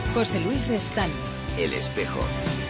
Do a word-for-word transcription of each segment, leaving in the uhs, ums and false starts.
José Luis Restán. El Espejo.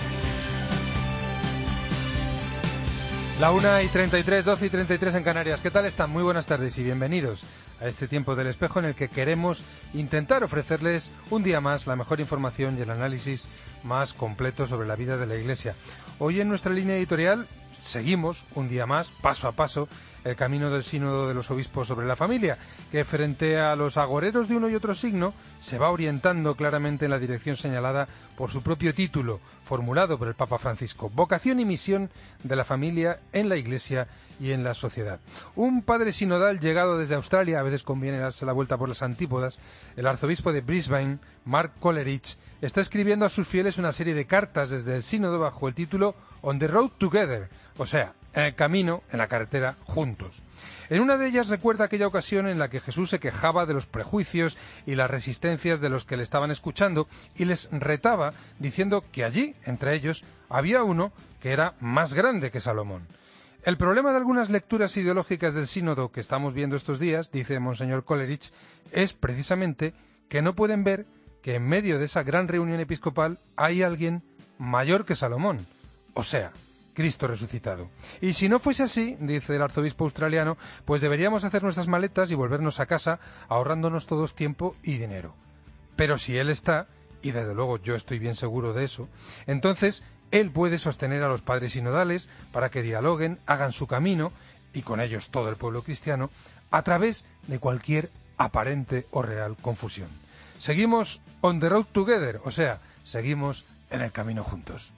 La una y treinta y tres, doce y treinta y tres en Canarias. ¿Qué tal están? Muy buenas tardes y bienvenidos a este tiempo del Espejo en el que queremos intentar ofrecerles un día más la mejor información y el análisis más completo sobre la vida de la Iglesia. Hoy en nuestra línea editorial seguimos un día más, paso a paso, el camino del sínodo de los obispos sobre la familia, que frente a los agoreros de uno y otro signo se va orientando claramente en la dirección señalada por su propio título, formulado por el Papa Francisco: vocación y misión de la familia en la Iglesia y en la sociedad. Un padre sinodal llegado desde Australia, a veces conviene darse la vuelta por las antípodas, el arzobispo de Brisbane, Mark Coleridge, está escribiendo a sus fieles una serie de cartas desde el sínodo bajo el título On the Road Together, o sea, en el camino, en la carretera, juntos. En una de ellas recuerda aquella ocasión en la que Jesús se quejaba de los prejuicios y las resistencias de los que le estaban escuchando y les retaba diciendo que allí, entre ellos, había uno que era más grande que Salomón. El problema de algunas lecturas ideológicas del sínodo que estamos viendo estos días, dice Monseñor Coleridge, es precisamente que no pueden ver que en medio de esa gran reunión episcopal hay alguien mayor que Salomón, o sea, Cristo resucitado. Y si no fuese así, dice el arzobispo australiano, pues deberíamos hacer nuestras maletas y volvernos a casa ahorrándonos todos tiempo y dinero. Pero si Él está, y desde luego yo estoy bien seguro de eso, entonces Él puede sostener a los padres sinodales para que dialoguen, hagan su camino, y con ellos todo el pueblo cristiano, a través de cualquier aparente o real confusión. Seguimos on the road together, o sea, seguimos en el camino juntos.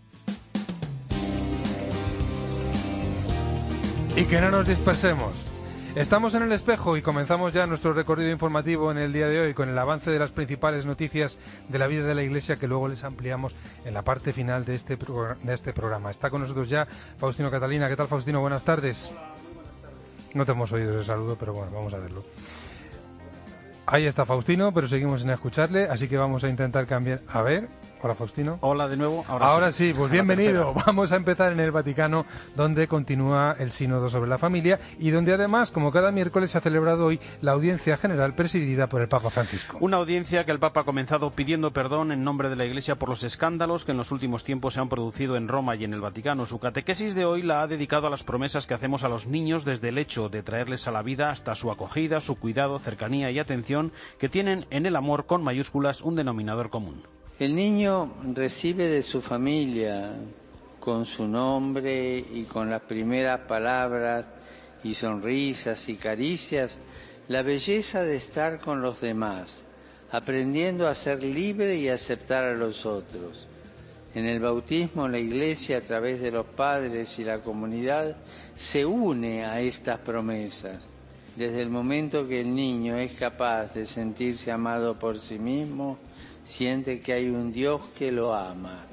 Y que no nos dispersemos. Estamos en el Espejo y comenzamos ya nuestro recorrido informativo en el día de hoy con el avance de las principales noticias de la vida de la Iglesia que luego les ampliamos en la parte final de este, pro- de este programa. Está con nosotros ya Faustino Catalina. ¿Qué tal, Faustino? Buenas tardes. Hola, muy buenas tardes. No te hemos oído ese saludo, pero bueno, vamos a verlo. Ahí está Faustino, pero seguimos sin escucharle, así que vamos a intentar cambiar. A ver... Hola, Faustino. Hola de nuevo. Ahora, Ahora sí, sí, pues bienvenido. Vamos a empezar en el Vaticano, donde continúa el sínodo sobre la familia y donde además, como cada miércoles, se ha celebrado hoy la audiencia general presidida por el Papa Francisco. Una audiencia que el Papa ha comenzado pidiendo perdón en nombre de la Iglesia por los escándalos que en los últimos tiempos se han producido en Roma y en el Vaticano. Su catequesis de hoy la ha dedicado a las promesas que hacemos a los niños desde el hecho de traerles a la vida hasta su acogida, su cuidado, cercanía y atención, que tienen en el amor con mayúsculas un denominador común. El niño recibe de su familia, con su nombre y con las primeras palabras y sonrisas y caricias, la belleza de estar con los demás, aprendiendo a ser libre y aceptar a los otros. En el bautismo, la Iglesia, a través de los padres y la comunidad, se une a estas promesas. Desde el momento que el niño es capaz de sentirse amado por sí mismo, siente que hay un Dios que lo ama.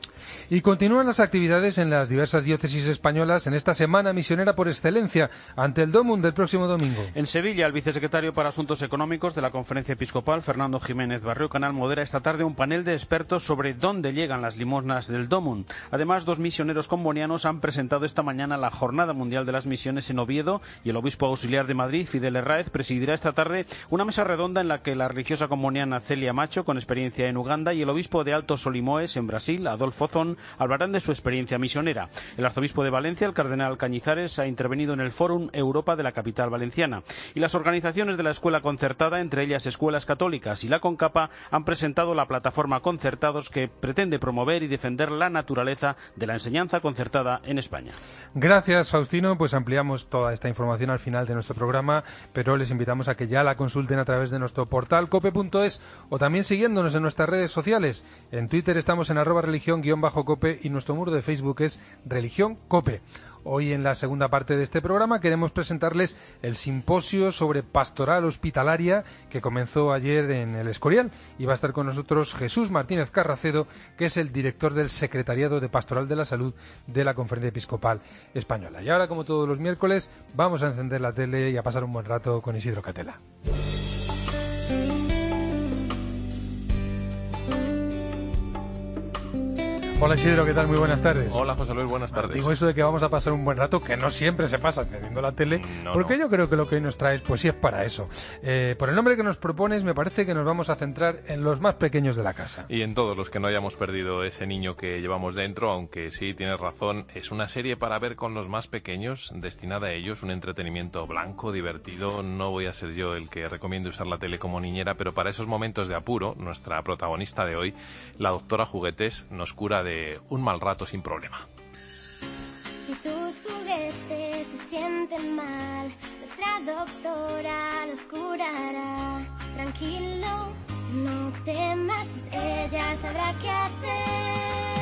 Y continúan las actividades en las diversas diócesis españolas en esta semana misionera por excelencia ante el Domum del próximo domingo. En Sevilla, el vicesecretario para Asuntos Económicos de la Conferencia Episcopal, Fernando Jiménez Barrio Canal, modera esta tarde un panel de expertos sobre dónde llegan las limosnas del Domum. Además, dos misioneros combonianos han presentado esta mañana la Jornada Mundial de las Misiones en Oviedo y el obispo auxiliar de Madrid, Fidel Herráez, presidirá esta tarde una mesa redonda en la que la religiosa comboniana Celia Macho, con experiencia en Uganda, y el obispo de Alto Solimoes, en Brasil, Adolfo Zon, hablarán de su experiencia misionera. El arzobispo de Valencia, el cardenal Cañizares, ha intervenido en el Fórum Europa de la capital valenciana. Y las organizaciones de la escuela concertada, entre ellas Escuelas Católicas y la CONCAPA, han presentado la plataforma Concertados, que pretende promover y defender la naturaleza de la enseñanza concertada en España. Gracias, Faustino. Pues ampliamos toda esta información al final de nuestro programa, pero les invitamos a que ya la consulten a través de nuestro portal cope punto es o también siguiéndonos en nuestras redes sociales. En Twitter estamos en arroba religión guión bajo cope y nuestro muro de Facebook es Religión Cope. Hoy en la segunda parte de este programa queremos presentarles el simposio sobre pastoral hospitalaria que comenzó ayer en el Escorial y va a estar con nosotros Jesús Martínez Carracedo, que es el director del Secretariado de Pastoral de la Salud de la Conferencia Episcopal Española. Y ahora, como todos los miércoles, vamos a encender la tele y a pasar un buen rato con Isidro Catela. Hola Isidro, ¿qué tal? Muy buenas tardes. Hola José Luis, buenas tardes. Digo eso de que vamos a pasar un buen rato, que no siempre se pasa viendo la tele, no, porque no. Yo creo que lo que hoy nos traes, pues sí es para eso. Eh, por el nombre que nos propones, me parece que nos vamos a centrar en los más pequeños de la casa. Y en todos los que no hayamos perdido ese niño que llevamos dentro, aunque sí, tienes razón, es una serie para ver con los más pequeños, destinada a ellos, un entretenimiento blanco, divertido. No voy a ser yo el que recomiende usar la tele como niñera, pero para esos momentos de apuro, nuestra protagonista de hoy, la doctora Juguetes, nos cura de un mal rato sin problema. Si tus juguetes se sienten mal, nuestra doctora los curará. Tranquilo, no temas, pues ella sabrá qué hacer.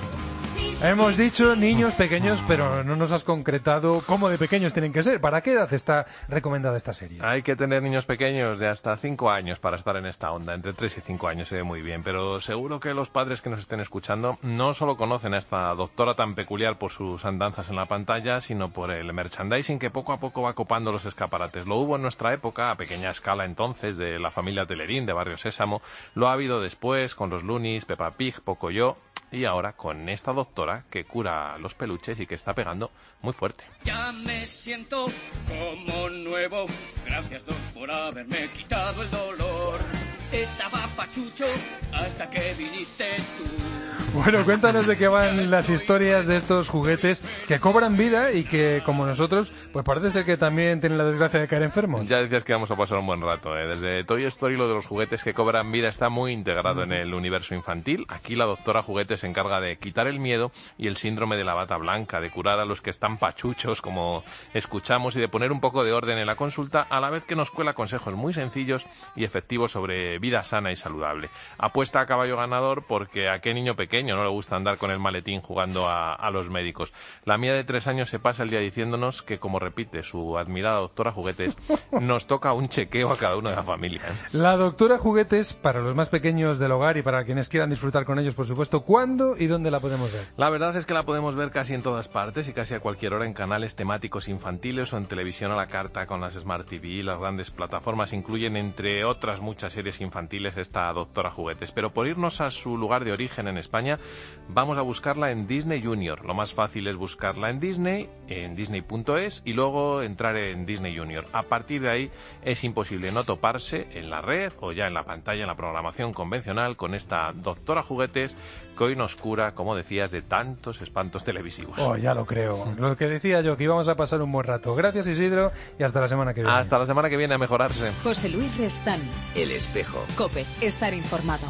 Hemos dicho niños pequeños, pero no nos has concretado cómo de pequeños tienen que ser. ¿Para qué edad está recomendada esta serie? Hay que tener niños pequeños de hasta cinco años para estar en esta onda. Entre tres y cinco años se ve muy bien. Pero seguro que los padres que nos estén escuchando no solo conocen a esta doctora tan peculiar por sus andanzas en la pantalla, sino por el merchandising que poco a poco va copando los escaparates. Lo hubo en nuestra época, a pequeña escala entonces, de la familia Telerín, de Barrio Sésamo. Lo ha habido después con los Loonies, Peppa Pig, Pocoyo. Y ahora con esta doctora que cura los peluches y que está pegando muy fuerte. Ya me siento como nuevo. Gracias, Doc, por haberme quitado el dolor. Estaba pachucho hasta que viniste tú. Bueno, cuéntanos de qué van las historias de estos juguetes que cobran vida y que, como nosotros, pues parece ser que también tienen la desgracia de caer enfermos. Ya decías que vamos a pasar un buen rato, ¿eh? Desde Toy Story lo de los juguetes que cobran vida está muy integrado en el universo infantil. Aquí la doctora Juguete se encarga de quitar el miedo y el síndrome de la bata blanca, de curar a los que están pachuchos, como escuchamos, y de poner un poco de orden en la consulta, a la vez que nos cuela consejos muy sencillos y efectivos sobre vida sana y saludable. Apuesta a caballo ganador porque a qué niño pequeño no le gusta andar con el maletín jugando a, a los médicos. La mía de tres años se pasa el día diciéndonos que, como repite su admirada doctora Juguetes, nos toca un chequeo a cada uno de la familia, ¿eh? La doctora Juguetes, para los más pequeños del hogar y para quienes quieran disfrutar con ellos, por supuesto, ¿cuándo y dónde la podemos ver? La verdad es que la podemos ver casi en todas partes y casi a cualquier hora en canales temáticos infantiles o en televisión a la carta con las Smart T V. Las grandes plataformas incluyen, entre otras muchas series infantiles, esta doctora Juguetes. Pero por irnos a su lugar de origen en España, vamos a buscarla en Disney Junior. Lo más fácil es buscarla en Disney, en disney punto es, y luego entrar en Disney Junior. A partir de ahí es imposible no toparse en la red o ya en la pantalla, en la programación convencional, con esta doctora Juguetes que hoy nos cura, como decías, de tantos espantos televisivos. Oh, ya lo creo. Lo que decía yo, que íbamos a pasar un buen rato. Gracias, Isidro, y hasta la semana que viene. Hasta la semana que viene, a mejorarse. José Luis Restán. El Espejo. COPE. Estar informado.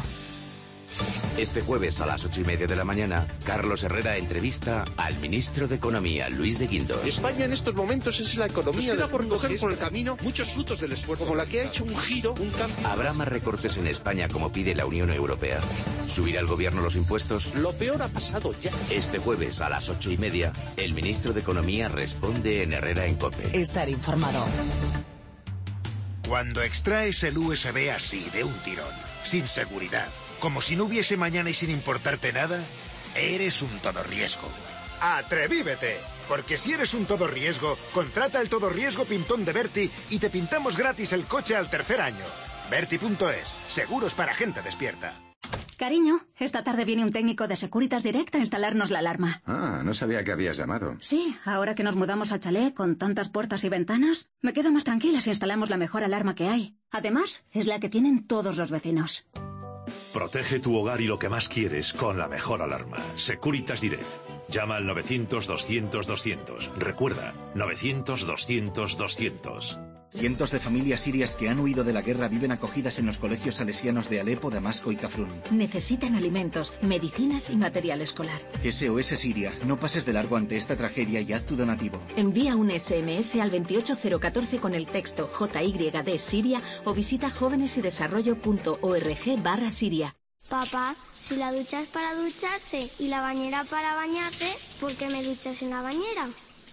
Este jueves a las ocho y media de la mañana, Carlos Herrera entrevista al ministro de Economía, Luis de Guindos. España en estos momentos es la economía de por coger por el camino muchos frutos del esfuerzo, como la que ha hecho un giro, un cambio. ¿Habrá más recortes en España como pide la Unión Europea? ¿Subirá el gobierno los impuestos? Lo peor ha pasado ya. Este jueves a las ocho y media, el ministro de Economía responde en Herrera en COPE. Estar informado. Cuando extraes el U S B así, de un tirón, sin seguridad, como si no hubiese mañana y sin importarte nada, eres un todo riesgo. ¡Atrevívete! Porque si eres un todo riesgo, contrata el todo riesgo pintón de Berti y te pintamos gratis el coche al tercer año. Berti punto es, seguros para gente despierta. Cariño, esta tarde viene un técnico de Securitas Direct a instalarnos la alarma. Ah, no sabía que habías llamado. Sí, ahora que nos mudamos al chalet con tantas puertas y ventanas, me quedo más tranquila si instalamos la mejor alarma que hay. Además, es la que tienen todos los vecinos. Protege tu hogar y lo que más quieres con la mejor alarma. Securitas Direct. Llama al novecientos, doscientos, doscientos. Recuerda, novecientos, doscientos, doscientos. Cientos de familias sirias que han huido de la guerra viven acogidas en los colegios salesianos de Alepo, Damasco y Kafrún. Necesitan alimentos, medicinas y material escolar. S O S Siria, no pases de largo ante esta tragedia y haz tu donativo. Envía un S M S al veintiocho cero catorce con el texto J Y D Siria o visita jóvenesydesarrollo punto org barra Siria. Papá, si la ducha es para ducharse y la bañera para bañarse, ¿por qué me duchas en la bañera?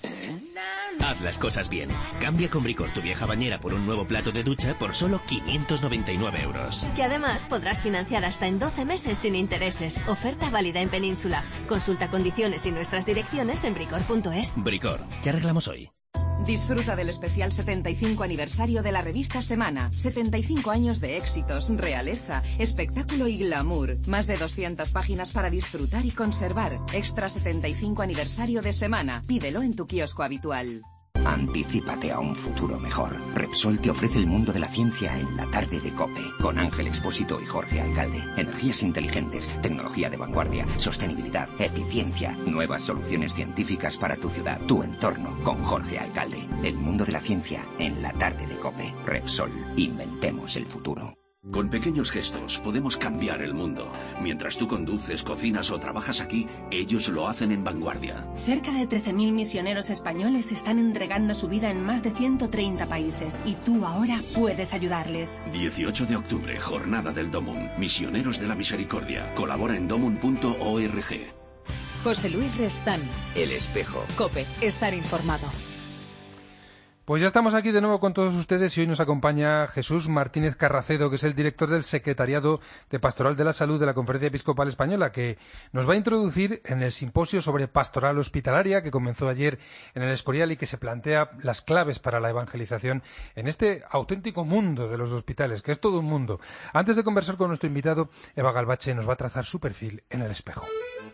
Haz las cosas bien. Cambia con Bricor tu vieja bañera por un nuevo plato de ducha por solo quinientos noventa y nueve euros. Que además podrás financiar hasta en doce meses sin intereses. Oferta válida en Península. Consulta condiciones y nuestras direcciones en bricor punto es. Bricor, ¿qué arreglamos hoy? Disfruta del especial setenta y cinco aniversario de la revista Semana. setenta y cinco años de éxitos, realeza, espectáculo y glamour. Más de doscientas páginas para disfrutar y conservar. Extra setenta y cinco aniversario de Semana. Pídelo en tu kiosco habitual. Anticípate a un futuro mejor. Repsol te ofrece el mundo de la ciencia en la tarde de COPE. Con Ángel Expósito y Jorge Alcalde. Energías inteligentes, tecnología de vanguardia, sostenibilidad, eficiencia. Nuevas soluciones científicas para tu ciudad, tu entorno. Con Jorge Alcalde. El mundo de la ciencia en la tarde de COPE. Repsol. Inventemos el futuro. Con pequeños gestos podemos cambiar el mundo. Mientras tú conduces, cocinas o trabajas aquí, ellos lo hacen en Vanguardia. Cerca de trece mil misioneros españoles están entregando su vida en más de ciento treinta países y tú ahora puedes ayudarles. dieciocho de octubre, Jornada del Domun. Misioneros de la Misericordia. Colabora en domun punto org. José Luis Restán. El Espejo. COPE. Estar informado. Pues ya estamos aquí de nuevo con todos ustedes y hoy nos acompaña Jesús Martínez Carracedo, que es el director del Secretariado de Pastoral de la Salud de la Conferencia Episcopal Española, que nos va a introducir en el simposio sobre pastoral hospitalaria que comenzó ayer en el Escorial y que se plantea las claves para la evangelización en este auténtico mundo de los hospitales, que es todo un mundo. Antes de conversar con nuestro invitado, Eva Galbache nos va a trazar su perfil en el espejo.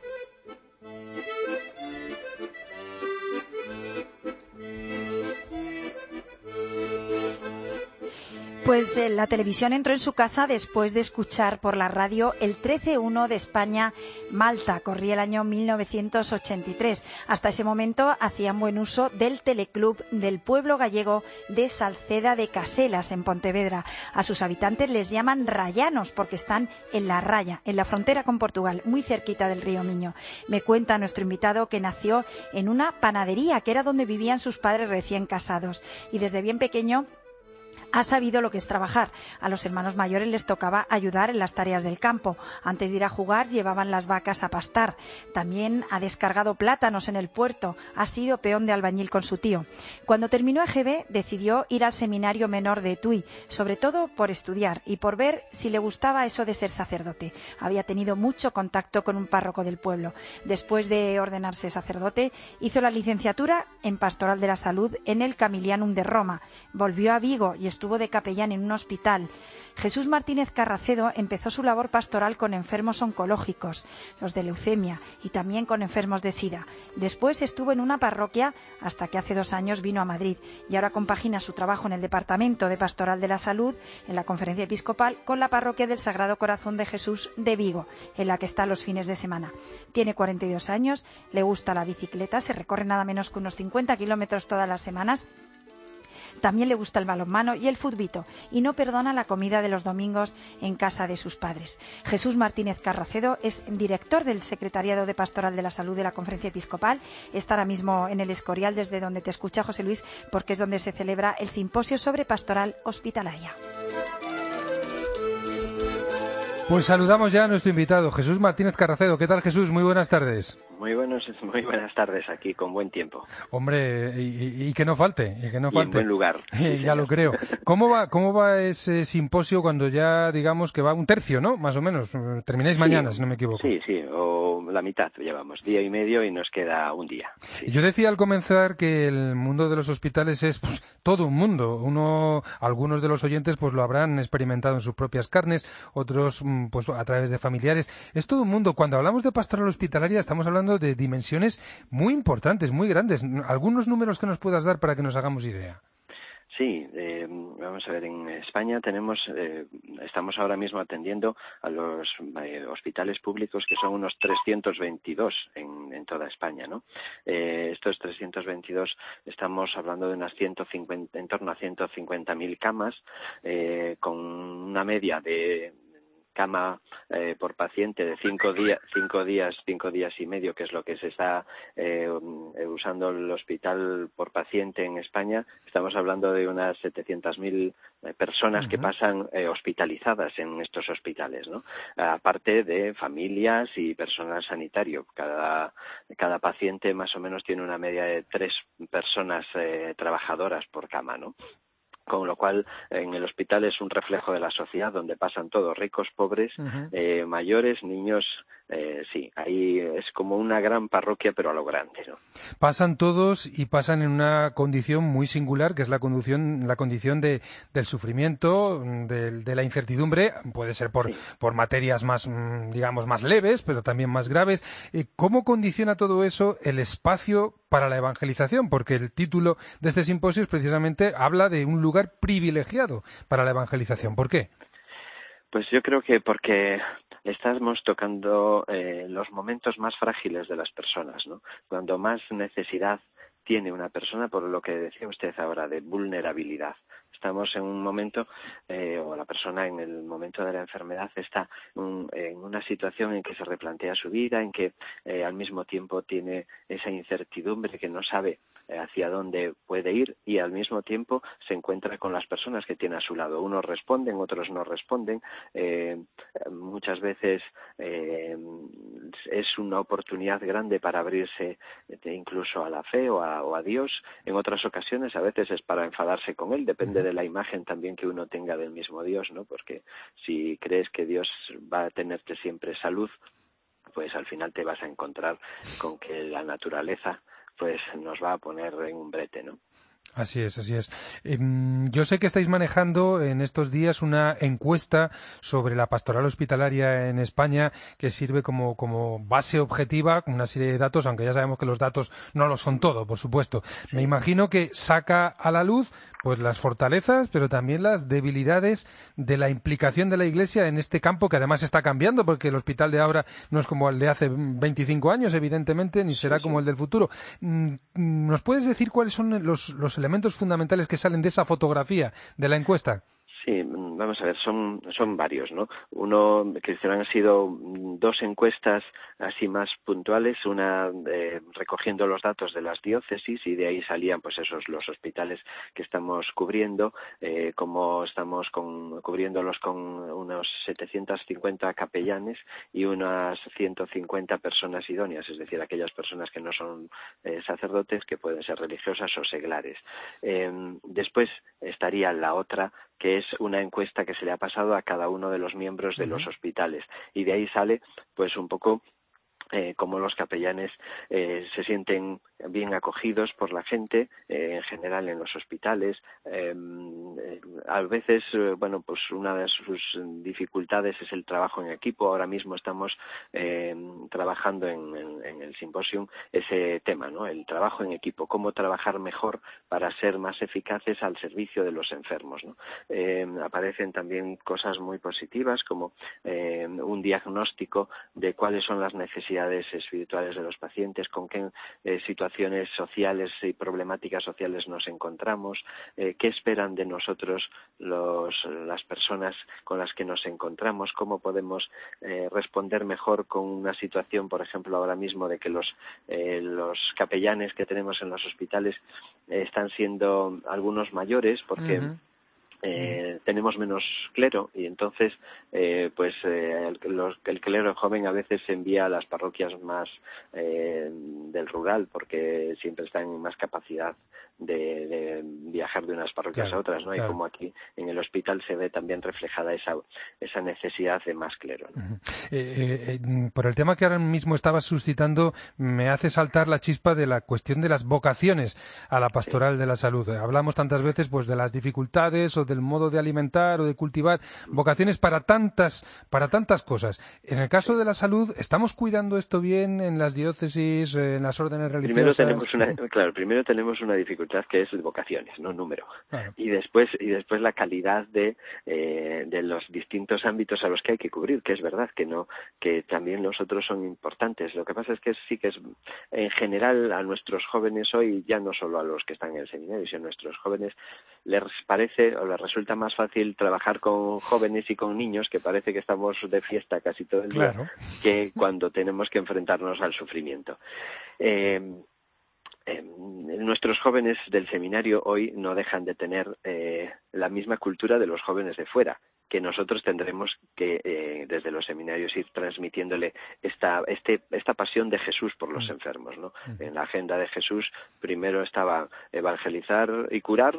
Pues eh, la televisión entró en su casa después de escuchar por la radio el trece uno de España-Malta. Corría el año mil novecientos ochenta y tres. Hasta ese momento hacían buen uso del teleclub del pueblo gallego de Salceda de Caselas, en Pontevedra. A sus habitantes les llaman rayanos porque están en la raya, en la frontera con Portugal, muy cerquita del río Miño. Me cuenta nuestro invitado que nació en una panadería, que era donde vivían sus padres recién casados. Y desde bien pequeño ha sabido lo que es trabajar. A los hermanos mayores les tocaba ayudar en las tareas del campo. Antes de ir a jugar llevaban las vacas a pastar. También ha descargado plátanos en el puerto. Ha sido peón de albañil con su tío. Cuando terminó E G B decidió ir al seminario menor de Tui, sobre todo por estudiar y por ver si le gustaba eso de ser sacerdote. Había tenido mucho contacto con un párroco del pueblo. Después de ordenarse sacerdote, hizo la licenciatura en Pastoral de la Salud en el Camilianum de Roma. Volvió a Vigo y estuvo de capellán en un hospital. Jesús Martínez Carracedo empezó su labor pastoral con enfermos oncológicos, los de leucemia, y también con enfermos de SIDA. Después estuvo en una parroquia hasta que hace dos años vino a Madrid y ahora compagina su trabajo en el Departamento de Pastoral de la Salud en la Conferencia Episcopal con la parroquia del Sagrado Corazón de Jesús de Vigo, en la que está los fines de semana. Tiene cuarenta y dos años, le gusta la bicicleta, se recorre nada menos que unos cincuenta kilómetros todas las semanas. También le gusta el balonmano y el futbito y no perdona la comida de los domingos en casa de sus padres. Jesús Martínez Carracedo es director del Secretariado de Pastoral de la Salud de la Conferencia Episcopal. Está ahora mismo en el Escorial, desde donde te escucha José Luis, porque es donde se celebra el simposio sobre pastoral hospitalaria. Pues saludamos ya a nuestro invitado, Jesús Martínez Carracedo. ¿Qué tal, Jesús? Muy buenas tardes. Muy buenos, muy buenas tardes aquí, con buen tiempo. Hombre, y, y que no falte, y que no y falte. en buen lugar. Sí, ya lo creo. ¿Cómo va, cómo va ese simposio cuando ya, digamos, que va un tercio, ¿no? Más o menos. Termináis sí, mañana, si no me equivoco. Sí, sí, o la mitad llevamos, día y medio y nos queda un día. Sí. Yo decía al comenzar que el mundo de los hospitales es pues, todo un mundo. Uno, algunos de los oyentes pues lo habrán experimentado en sus propias carnes, otros pues a través de familiares. Es todo un mundo. Cuando hablamos de pastoral hospitalaria estamos hablando de dimensiones muy importantes, muy grandes. ¿Algunos números que nos puedas dar para que nos hagamos idea? Sí, eh, vamos a ver, en España tenemos, eh, estamos ahora mismo atendiendo a los eh, hospitales públicos, que son unos trescientos veintidós en, en toda España, ¿no? Eh, estos trescientos veintidós estamos hablando de unas ciento cincuenta, en torno a ciento cincuenta mil camas, eh, con una media de cama eh, por paciente de cinco días, cinco días, cinco días y medio, que es lo que se está eh, usando el hospital por paciente en España. Estamos hablando de unas setecientas mil eh, personas uh-huh. que pasan eh, hospitalizadas en estos hospitales, ¿no? Aparte de familias y personal sanitario. Cada, cada paciente más o menos tiene una media de tres personas eh, trabajadoras por cama, ¿no? con lo cual en el hospital es un reflejo de la sociedad donde pasan todos, ricos, pobres, uh-huh. eh, mayores, niños, eh, sí, ahí es como una gran parroquia pero a lo grande, ¿no? Pasan todos y pasan en una condición muy singular, que es la condición, la condición de, del sufrimiento, de, de la incertidumbre, puede ser por, sí. por materias más, digamos, más leves, pero también más graves. ¿Cómo condiciona todo eso el espacio para la evangelización? Porque el título de este simposio es precisamente habla de un lugar privilegiado para la evangelización. ¿Por qué? Pues yo creo que porque estamos tocando eh, los momentos más frágiles de las personas, ¿no? Cuando más necesidad tiene una persona, por lo que decía usted ahora, de vulnerabilidad. Estamos en un momento, eh, o la persona en el momento de la enfermedad está un, en una situación en que se replantea su vida, en que eh, al mismo tiempo tiene esa incertidumbre, que no sabe eh, hacia dónde puede ir, y al mismo tiempo se encuentra con las personas que tiene a su lado. Unos responden, otros no responden. Eh, muchas veces eh, es una oportunidad grande para abrirse eh, incluso a la fe o a, o a Dios. En otras ocasiones a veces es para enfadarse con Él, depende de la imagen también que uno tenga del mismo Dios, ¿no? Porque si crees que Dios va a tenerte siempre salud, pues al final te vas a encontrar con que la naturaleza pues nos va a poner en un brete, ¿no? Así es, así es. Eh, yo sé que estáis manejando en estos días una encuesta sobre la pastoral hospitalaria en España que sirve como, como base objetiva, una serie de datos, aunque ya sabemos que los datos no lo son todo, por supuesto. Sí. Me imagino que saca a la luz pues las fortalezas, pero también las debilidades de la implicación de la Iglesia en este campo, que además está cambiando, porque el hospital de ahora no es como el de hace veinticinco años, evidentemente, ni será sí, sí. como el del futuro. ¿Nos puedes decir cuáles son los, los elementos fundamentales que salen de esa fotografía de la encuesta? Sí, vamos a ver, son son varios, ¿no? Uno, que han sido dos encuestas así más puntuales, una eh, recogiendo los datos de las diócesis, y de ahí salían pues esos los hospitales que estamos cubriendo, eh, como estamos con, cubriéndolos con unos setecientos cincuenta capellanes y unas ciento cincuenta personas idóneas, es decir, aquellas personas que no son eh, sacerdotes, que pueden ser religiosas o seglares. Eh, después estaría la otra, que es una encuesta que se le ha pasado a cada uno de los miembros de uh-huh. los hospitales, y de ahí sale pues un poco eh, cómo los capellanes eh, se sienten bien acogidos por la gente, eh, en general en los hospitales. Eh, eh, a veces, eh, bueno, pues una de sus dificultades es el trabajo en equipo. Ahora mismo estamos eh, trabajando en, en, en el simposium ese tema, ¿no? El trabajo en equipo, cómo trabajar mejor para ser más eficaces al servicio de los enfermos, ¿no? Eh, aparecen también cosas muy positivas, como eh, un diagnóstico de cuáles son las necesidades espirituales de los pacientes, con qué eh, situaciones sociales y problemáticas sociales nos encontramos, eh, qué esperan de nosotros los, las personas con las que nos encontramos, cómo podemos eh, responder mejor con una situación, por ejemplo, ahora mismo de que los, eh, los capellanes que tenemos en los hospitales eh, están siendo algunos mayores, porque uh-huh. Eh, tenemos menos clero, y entonces eh, pues eh, el, los, el clero joven a veces se envía a las parroquias más eh, del rural, porque siempre están en más capacidad de, de viajar de unas parroquias claro, a otras, ¿no? Claro. Y como aquí en el hospital se ve también reflejada esa esa necesidad de más clero, ¿no? Uh-huh. eh, eh, por el tema que ahora mismo estabas suscitando, me hace saltar la chispa de la cuestión de las vocaciones a la pastoral sí. de la salud. Hablamos tantas veces pues de las dificultades o del modo de alimentar o de cultivar, vocaciones para tantas para tantas cosas. En el caso de la salud, ¿estamos cuidando esto bien en las diócesis, en las órdenes religiosas? Primero tenemos una, claro, primero tenemos una dificultad que es vocaciones, no número. Claro. Y después y después la calidad de eh, de los distintos ámbitos a los que hay que cubrir, que es verdad que no que también los otros son importantes. Lo que pasa es que sí que es en general a nuestros jóvenes hoy, ya no solo a los que están en el seminario, sino a nuestros jóvenes les parece o les resulta más fácil trabajar con jóvenes y con niños, que parece que estamos de fiesta casi todo el día, claro. que cuando tenemos que enfrentarnos al sufrimiento. Eh, eh, nuestros jóvenes del seminario hoy no dejan de tener eh, la misma cultura de los jóvenes de fuera, que nosotros tendremos que eh, desde los seminarios ir transmitiéndole esta este esta pasión de Jesús por los enfermos, ¿no? En la agenda de Jesús primero estaba evangelizar y curar,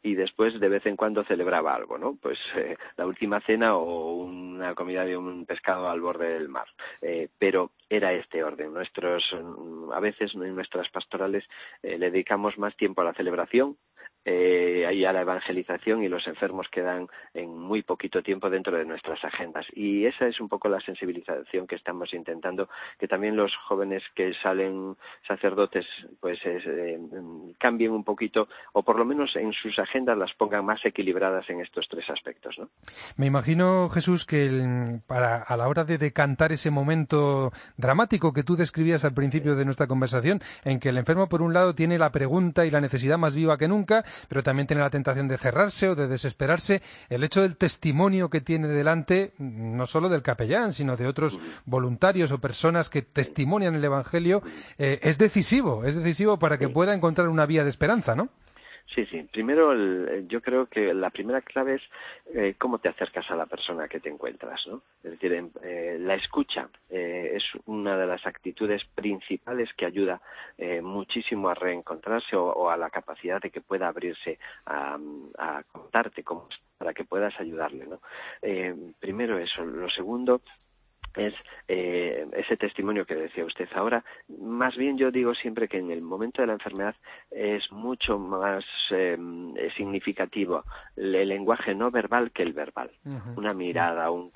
y después de vez en cuando celebraba algo, ¿no? Pues eh, la última cena o una comida de un pescado al borde del mar. Eh, pero era este orden. Nuestros, a veces en nuestras pastorales eh, le dedicamos más tiempo a la celebración eh, y a la evangelización, y los enfermos quedan en muy poquito tiempo dentro de nuestras agendas. Y esa es un poco la sensibilización que estamos intentando, que también los jóvenes que salen sacerdotes pues es, eh, cambien un poquito, o por lo menos en sus agendas las pongan más equilibradas en estos tres aspectos, ¿no? Me imagino, Jesús, que el, para, a la hora de decantar ese momento dramático que tú describías al principio de nuestra conversación, en que el enfermo por un lado tiene la pregunta y la necesidad más viva que nunca, pero también tiene la tentación de cerrarse o de desesperarse, el hecho del testimonio que tiene delante, no solo del capellán, sino de otros voluntarios o personas que testimonian el Evangelio, eh, es decisivo, es decisivo para que pueda encontrar una vía de esperanza, ¿no? Sí, sí. Primero, el, yo creo que la primera clave es eh, cómo te acercas a la persona que te encuentras, ¿no? Es decir, eh, la escucha eh, es una de las actitudes principales que ayuda eh, muchísimo a reencontrarse o, o a la capacidad de que pueda abrirse a, a contarte cómo, para que puedas ayudarle, ¿no? Eh, primero eso. Lo segundo es eh, ese testimonio que decía usted ahora. Más bien yo digo siempre que en el momento de la enfermedad es mucho más eh, significativo el lenguaje no verbal que el verbal. Uh-huh. Una mirada, un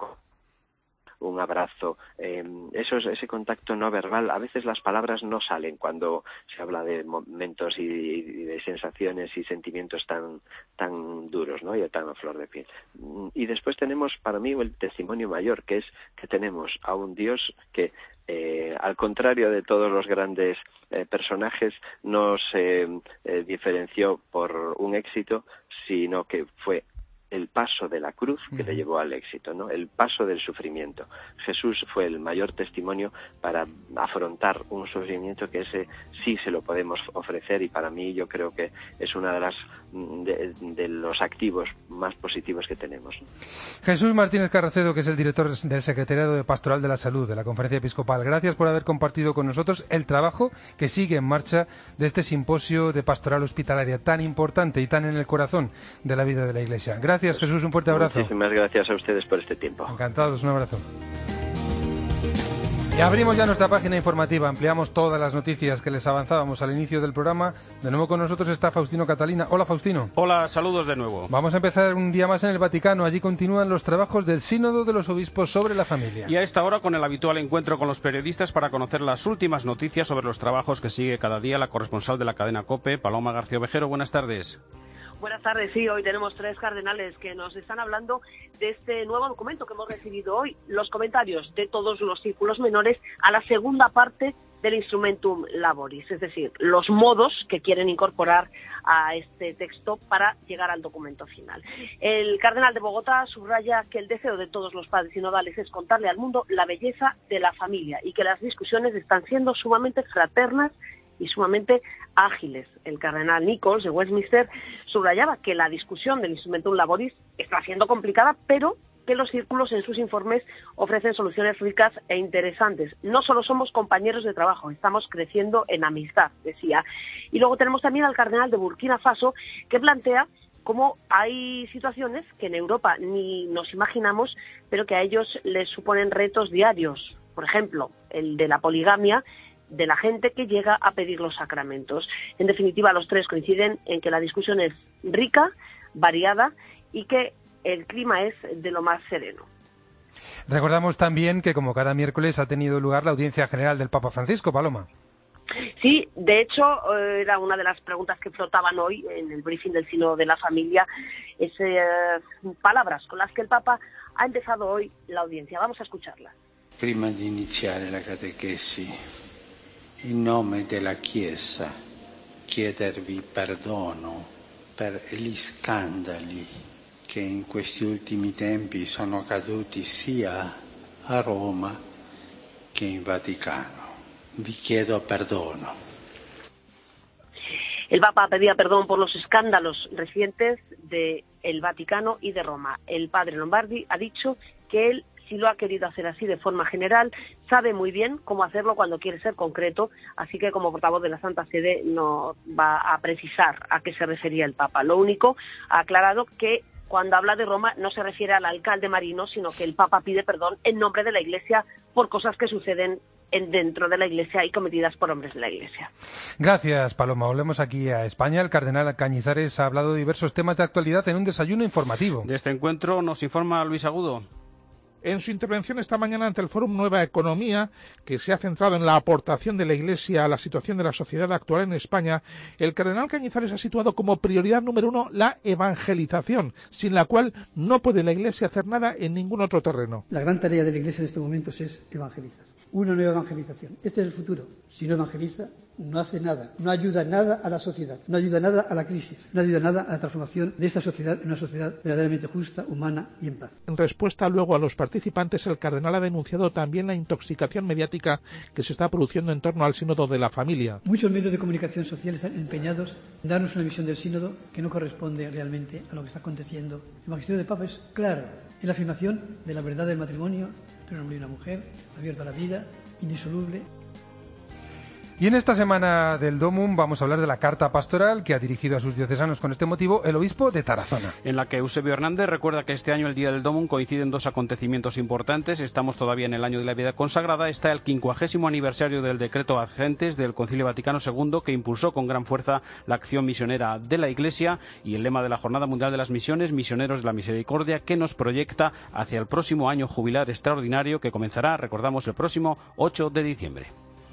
un abrazo, eh, eso es, ese contacto no verbal. A veces las palabras no salen cuando se habla de momentos y, y de sensaciones y sentimientos tan tan duros, ¿no? Y tan a flor de piel. Y después tenemos, para mí, el testimonio mayor, que es que tenemos a un Dios que, eh, al contrario de todos los grandes eh, personajes, no se eh, diferenció por un éxito, sino que fue el paso de la cruz que le llevó al éxito, ¿no? El paso del sufrimiento. Jesús fue el mayor testimonio para afrontar un sufrimiento que ese sí se lo podemos ofrecer, y para mí yo creo que es una de las de, de los activos más positivos que tenemos. Jesús Martínez Carracedo, que es el director del Secretariado de Pastoral de la Salud de la Conferencia Episcopal, gracias por haber compartido con nosotros el trabajo que sigue en marcha de este simposio de pastoral hospitalaria tan importante y tan en el corazón de la vida de la Iglesia. Gracias. Gracias, Jesús, un fuerte abrazo. Muchísimas gracias a ustedes por este tiempo. Encantados, un abrazo. Y abrimos ya nuestra página informativa, ampliamos todas las noticias que les avanzábamos al inicio del programa. De nuevo con nosotros está Faustino Catalina. Hola, Faustino. Hola, saludos de nuevo. Vamos a empezar un día más en el Vaticano. Allí continúan los trabajos del Sínodo de los Obispos sobre la familia. Y a esta hora con el habitual encuentro con los periodistas para conocer las últimas noticias sobre los trabajos que sigue cada día la corresponsal de la cadena COPE, Paloma García Ovejero. Buenas tardes. Buenas tardes, sí, hoy tenemos tres cardenales que nos están hablando de este nuevo documento que hemos recibido hoy, los comentarios de todos los círculos menores a la segunda parte del Instrumentum Laboris, es decir, los modos que quieren incorporar a este texto para llegar al documento final. El cardenal de Bogotá subraya que el deseo de todos los padres sinodales es contarle al mundo la belleza de la familia y que las discusiones están siendo sumamente fraternas y sumamente ágiles. El cardenal Nichols de Westminster subrayaba que la discusión del Instrumentum Laboris está siendo complicada, pero que los círculos en sus informes ofrecen soluciones ricas e interesantes. No solo somos compañeros de trabajo, estamos creciendo en amistad, decía. Y luego tenemos también al cardenal de Burkina Faso, que plantea cómo hay situaciones que en Europa ni nos imaginamos, pero que a ellos les suponen retos diarios. Por ejemplo, el de la poligamia, de la gente que llega a pedir los sacramentos. En definitiva, los tres coinciden en que la discusión es rica, variada y que el clima es de lo más sereno. Recordamos también que, como cada miércoles, ha tenido lugar la audiencia general del Papa Francisco, Paloma. Sí, de hecho, era una de las preguntas que flotaban hoy en el briefing del Sínodo de la Familia, esas palabras con las que el Papa ha empezado hoy la audiencia. Vamos a escucharlas. Prima di iniziare la catechesi, in nome della Chiesa, chiedervi perdono per gli scandali che in questi ultimi tempi sono accaduti sia a Roma che in Vaticano. Vi chiedo perdono. El Papa pedía perdón por los escándalos recientes de el Vaticano y de Roma. El padre Lombardi ha dicho que él si lo ha querido hacer así de forma general, sabe muy bien cómo hacerlo cuando quiere ser concreto, así que como portavoz de la Santa Sede no va a precisar a qué se refería el Papa. Lo único, ha aclarado que cuando habla de Roma no se refiere al alcalde Marino, sino que el Papa pide perdón en nombre de la Iglesia por cosas que suceden en dentro de la Iglesia y cometidas por hombres de la Iglesia. Gracias, Paloma. Volvemos aquí a España. El cardenal Cañizares ha hablado de diversos temas de actualidad en un desayuno informativo. De este encuentro nos informa Luis Agudo. En su intervención esta mañana ante el Fórum Nueva Economía, que se ha centrado en la aportación de la Iglesia a la situación de la sociedad actual en España, el cardenal Cañizares ha situado como prioridad número uno la evangelización, sin la cual no puede la Iglesia hacer nada en ningún otro terreno. La gran tarea de la Iglesia en estos momentos es evangelizar. Una nueva evangelización. Este es el futuro. Si no evangeliza, no hace nada. No ayuda nada a la sociedad. No ayuda nada a la crisis. No ayuda nada a la transformación de esta sociedad en una sociedad verdaderamente justa, humana y en paz. En respuesta luego a los participantes, el cardenal ha denunciado también la intoxicación mediática que se está produciendo en torno al sínodo de la familia. Muchos medios de comunicación social están empeñados en darnos una visión del sínodo que no corresponde realmente a lo que está aconteciendo. El magisterio del Papa es claro en la afirmación de la verdad del matrimonio entre un hombre y una mujer, abierto a la vida, indisoluble. Y en esta semana del Domum vamos a hablar de la carta pastoral que ha dirigido a sus diocesanos con este motivo el obispo de Tarazona. En la que Eusebio Hernández recuerda que este año el Día del Domum coinciden dos acontecimientos importantes. Estamos todavía en el año de la vida consagrada. Está el quincuagésimo aniversario del decreto Ad Gentes del Concilio Vaticano segundo, que impulsó con gran fuerza la acción misionera de la Iglesia, y el lema de la Jornada Mundial de las Misiones, Misioneros de la Misericordia, que nos proyecta hacia el próximo año jubilar extraordinario que comenzará, recordamos, el próximo ocho de diciembre.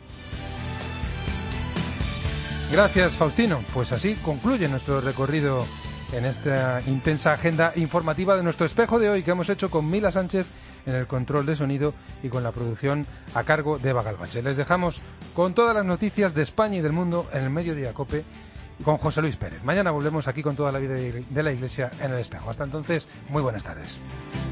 Gracias, Faustino. Pues así concluye nuestro recorrido en esta intensa agenda informativa de nuestro espejo de hoy, que hemos hecho con Mila Sánchez en el control de sonido y con la producción a cargo de Eva Galvache. Les dejamos con todas las noticias de España y del mundo en el Mediodía COPE con José Luis Pérez. Mañana volvemos aquí con toda la vida de la Iglesia en el espejo. Hasta entonces, muy buenas tardes.